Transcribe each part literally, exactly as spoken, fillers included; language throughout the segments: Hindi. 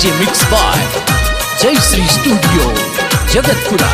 डीजे मिक्स बाय जय श्री स्टूडियो जगतपुरा।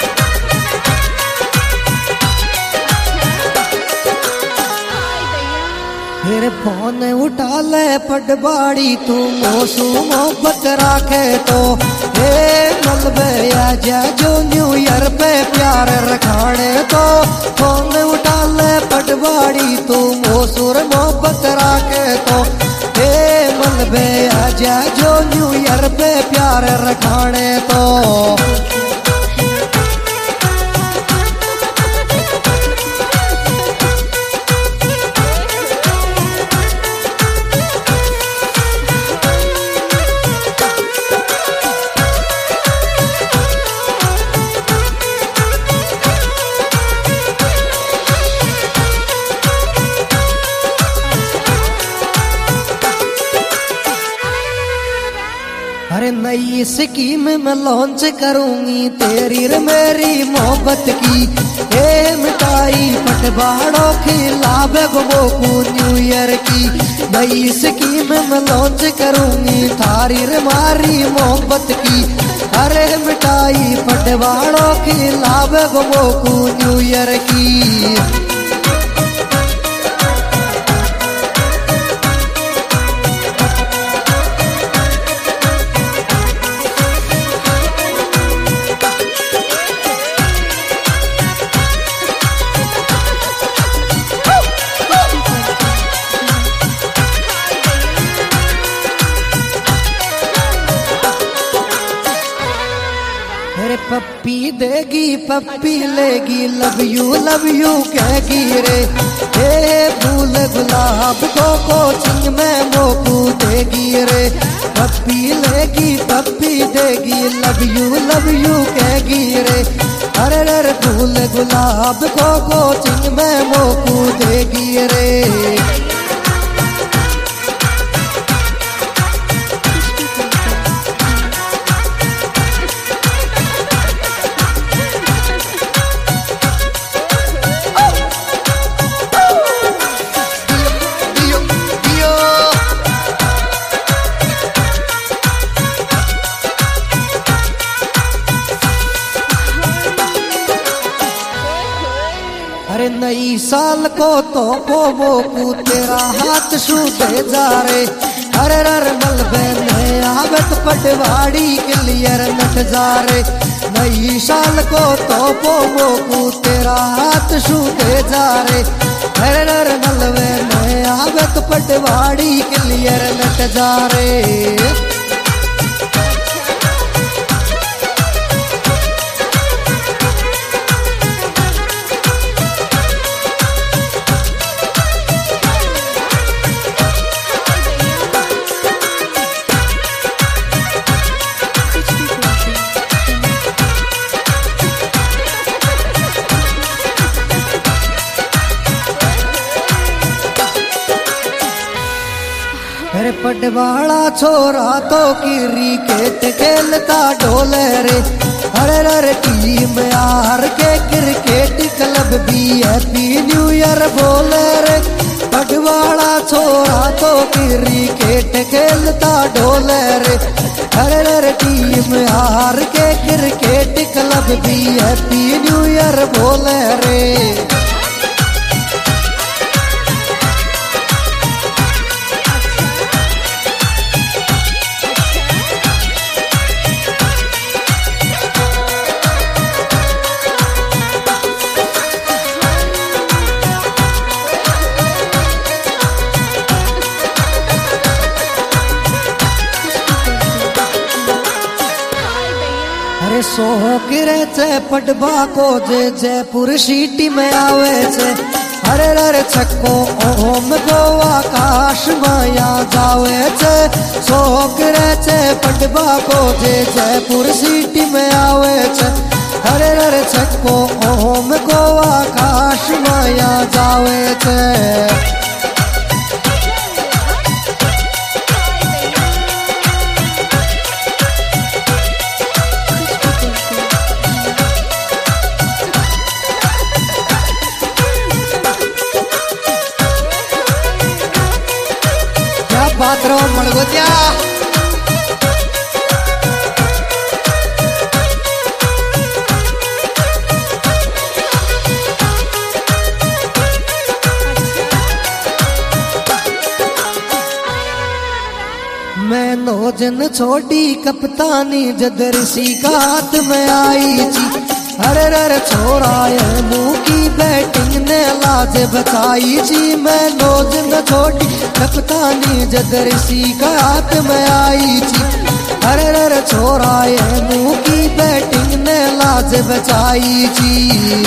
फिर फोन उठा ले पटवाड़ी तू मोसू मोहब्बत राखे तो हे मलबे आजा जो न्यू ईयर पे प्यार रखाने तो फोन उठा ले पटवाड़ी तू मोसूर मोहब्बत राखे तो हे मलबे आजा जो न्यू ईयर पे प्यार रखाने तो। अरे नई स्कीम मैं लॉन्च करूंगी तेरी रे मेरी मोहब्बत की ए मिठाई पटवाड़ों खिलावे वो न्यू ईयर की। नई स्कीम मैं लॉन्च करूंगी थारी रे मारी मोहब्बत की। अरे मिठाई पटवाड़ों खिलावे वो न्यू ईयर की। पप्पी देगी पप्पी लेगी लव यू लव यू कहेगी रे हे फूल गुलाब को कोचिंग में मोकू देगी रे। पप्पी लेगी पप्पी देगी लव यू लव यू कहेगी रे। अरे रे फूल गुलाब को कोचिंग में मोकू देगी रे। अरे नई साल को तो वो वो तेरा हाथ छूटे जा रे। अरे रर मलबे नए आवत पटवाड़ी क्लियर नट जा रे। नई साल को तो वो वो तेरा हाथ छूटे जा रे। अरे रर मलबे नए आवत पटवाड़ी क्लियर नट जा रे। अरे पटवाड़ा छोरा तो क्रिकेट खेलता डोले रे। अरे रे टीम यार के क्रिकेट क्लब भी हैप्पी न्यू ईयर बोले रे। पटवाड़ा छोरा तो क्रिकेट खेलता डोले रे। अरे रे टीम यार के क्रिकेट क्लब भी हैप्पी न्यू ईयर बोले रे। अरे सोहक रे चे पटवा को जे जयपुर सिटी में आवे छे। अरे रे छक्को ओम को आकाश माया जावे छे। सोहक रे चे पटवा को जे जयपुर सिटी में आवे छे। अरे रे छक्को ओम को आकाश माया जावे छे। बात रो मड़गोतिया न छोड़ी कप्तानी जद ऋषि का हाथ में आई जी। अरे रे छोरा ये मुँह की बैटिंग ने लाज बचाई जी। मैं नोज न छोड़ी कप्तानी जद ऋषि का हाथ में आई जी। अरे रे छोरा ये मुँह की बैटिंग ने लाज बचाई जी।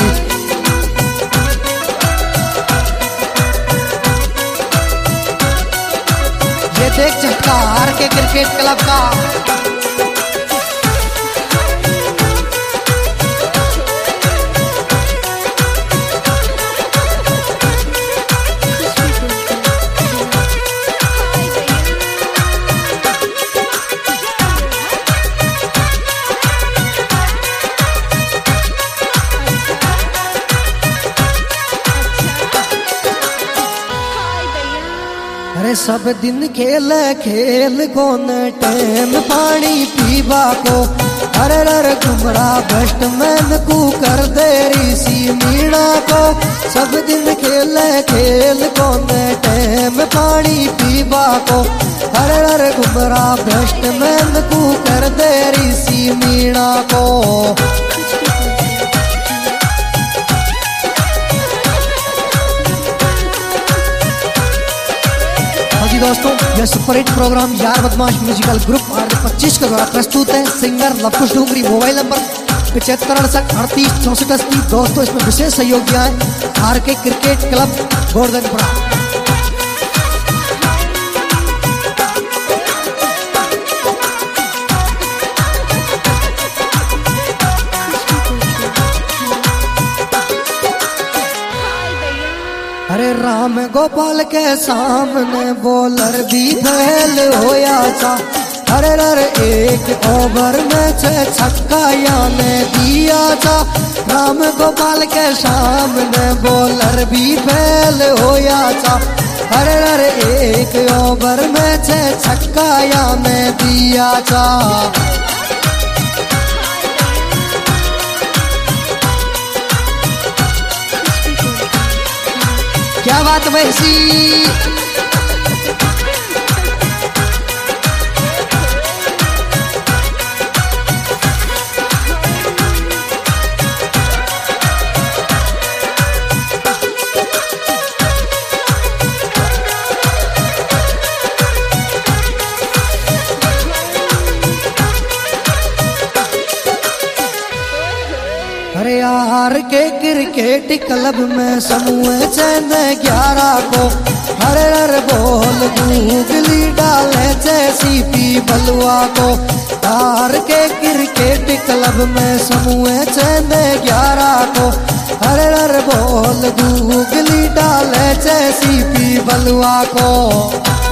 ये देख झटका हार के क्रिकेट क्लब का। अरे सब दिन खेल खेल कौन टाइम पानी पीवा को। अरे रे गुमरा भ्रष्ट मैन को कर दे ऋषि मीणा को। सब दिन खेल खेल कौन टाइम पानी पीवा को। अरे रे गुमरा भ्रष्ट मैन को कर दे ऋषि मीणा को। दोस्तों यह सुपरहिट प्रोग्राम यार बदमाश म्यूजिकल ग्रुप आर पच्चीस के द्वारा प्रस्तुत है। Singer Luvkush Dungri. Mobile number पिछहत्तर अड़सठ अड़तीस चौसठ अस्सी। दोस्तों इसमें विशेष सहयोग दिया है आर के क्रिकेट क्लब गोवर्धनपुरा। अरे राम गोपाल के सामने बॉलर भी फेल होया था। अरे रे एक ओवर में छह छक्का याने दिया था। राम गोपाल के सामने बॉलर भी फेल होया था। अरे रे एक ओवर में छह छक्का याने दिया था। क्या बात वैसी। अरे यार के क्रिकेट क्लब में समूह चंद ग्यारह को। अरे अरे बोल गूगली डाले जैसी पी बलुआ को। यार के क्रिकेट क्लब में समूह चंद ग्यारह को। अरे अरे बोल गूगली डाले जैसी पी बलुआ को।